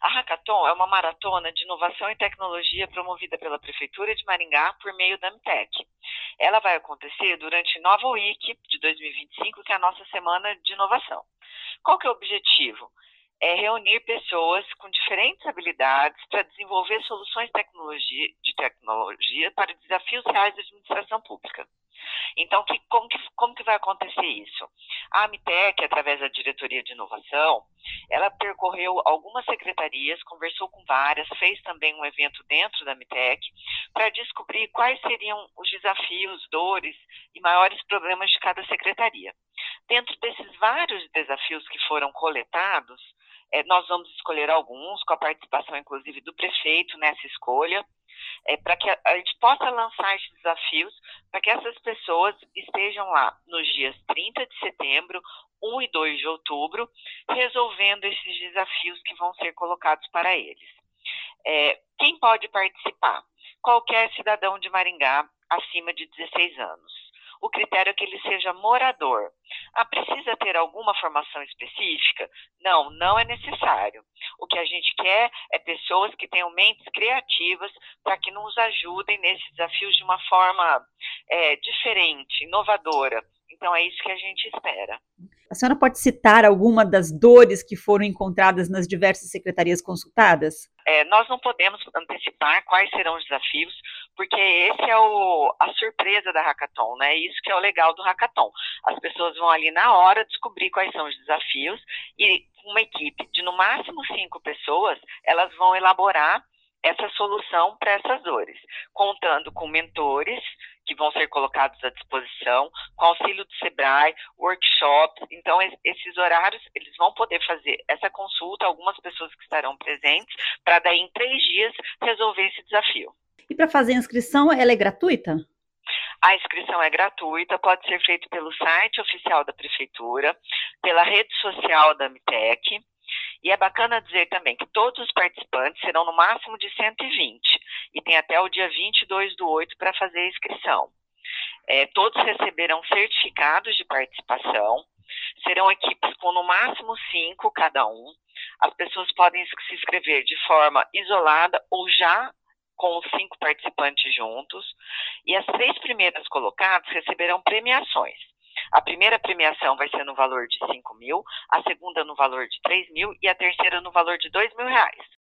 A Hackathon é uma maratona de inovação e tecnologia promovida pela Prefeitura de Maringá por meio da MTEC. Ela vai acontecer durante Nova Week de 2025, que é a nossa semana de inovação. Qual que é o objetivo? É reunir pessoas com diferentes habilidades para desenvolver soluções de tecnologia para desafios reais da administração pública. Então, como que vai acontecer isso? A AMTEC, através da Diretoria de Inovação, ela percorreu algumas secretarias, conversou com várias, fez também um evento dentro da AMTEC para descobrir quais seriam os desafios, dores e maiores problemas de cada secretaria. Dentro desses vários desafios que foram coletados, nós vamos escolher alguns, com a participação, inclusive, do prefeito nessa escolha, para que a gente possa lançar esses desafios, para que essas pessoas estejam lá nos dias 30 de setembro, 1 e 2 de outubro, resolvendo esses desafios que vão ser colocados para eles. Quem pode participar? Qualquer cidadão de Maringá acima de 16 anos. O critério é que ele seja morador. Precisa ter alguma formação específica? Não, não é necessário. O que a gente quer é pessoas que tenham mentes criativas para que nos ajudem nesses desafios de uma forma diferente, inovadora. Então, é isso que a gente espera. A senhora pode citar alguma das dores que foram encontradas nas diversas secretarias consultadas? Nós não podemos antecipar quais serão os desafios, porque esse é a surpresa da Hackathon, né? Isso que é o legal do Hackathon. As pessoas vão ali na hora descobrir quais são os desafios e uma equipe de no máximo 5 pessoas, elas vão elaborar essa solução para essas dores, contando com mentores que vão ser colocados à disposição, com auxílio do Sebrae, workshops. Então, esses horários, eles vão poder fazer essa consulta, algumas pessoas que estarão presentes, para daí em 3 dias resolver esse desafio. E para fazer a inscrição, ela é gratuita? A inscrição é gratuita, pode ser feita pelo site oficial da Prefeitura, pela rede social da MTEC. E é bacana dizer também que todos os participantes serão no máximo de 120 e tem até o dia 22/8 para fazer a inscrição. Todos receberão certificados de participação, serão equipes com no máximo 5 cada um. As pessoas podem se inscrever de forma isolada ou já com os 5 participantes juntos. E as 3 primeiras colocadas receberão premiações. A primeira premiação vai ser no valor de 5 mil, a segunda no valor de 3 mil e a terceira no valor de 2 mil reais.